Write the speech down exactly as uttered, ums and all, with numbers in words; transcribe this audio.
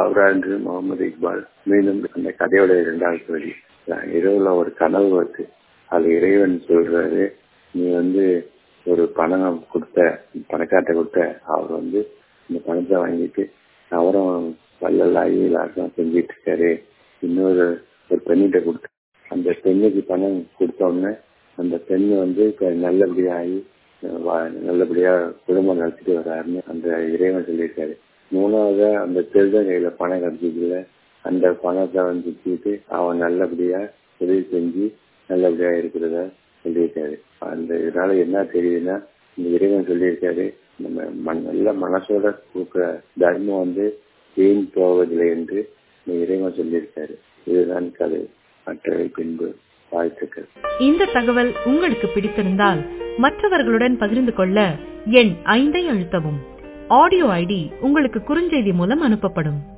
லவ்ரான்று முகமது இக்பால். மீண்டும் அந்த கதையோட இரண்டாவது பகுதி. இரவுல ஒரு கனவு வருது. அது இறைவன் சொல்றாரு, நீ வந்து ஒரு பணம் கொடுத்த பணக்கார்ட்ட கொடுத்த, அவர் வந்து இந்த பணத்தை வாங்கிட்டு அவரும் வள்ளலாகி எல்லாருக்கும் செஞ்சிட்டு இருக்காரு. இன்னொரு ஒரு பெண்ணிட்ட கொடுத்த, அந்த பெண்ணுக்கு பணம் கொடுத்த உடனே அந்த பெண்ணு வந்து நல்லபடியாகி நல்லபடியா குடும்பம் நடத்திட்டு வர்றாருன்னு அந்த இறைவன் சொல்லியிருக்காரு. மூணாவது அந்த திருடன் கையில பணம் கிடைச்சதுல அந்த பணத்தை வந்து வச்சுக்கிட்டு அவன் நல்லபடியா உதவி செஞ்சு நல்லபடியா இருக்கிறத சொல்லியிருக்காரு. அந்த இதனால என்ன தெரியுதுன்னா, இந்த இறைவன் சொல்லியிருக்காரு, நம்ம நல்ல மனசோட கொடுக்குற தர்மம் வந்து வீண் போவதில்லை என்று இந்த இறைவன் சொல்லியிருக்காரு. இதுதான் கதை. மற்றவை பின்பு வாழ்த்துக்கள். இந்த தகவல் உங்களுக்கு பிடித்திருந்தால் மற்றவர்களுடன் பகிர்ந்து கொள்ள எண் ஐந்தை அழுத்தவும். ஆடியோ ஐடி உங்களுக்கு குறுஞ்செய்தி மூலம் அனுப்பப்படும்.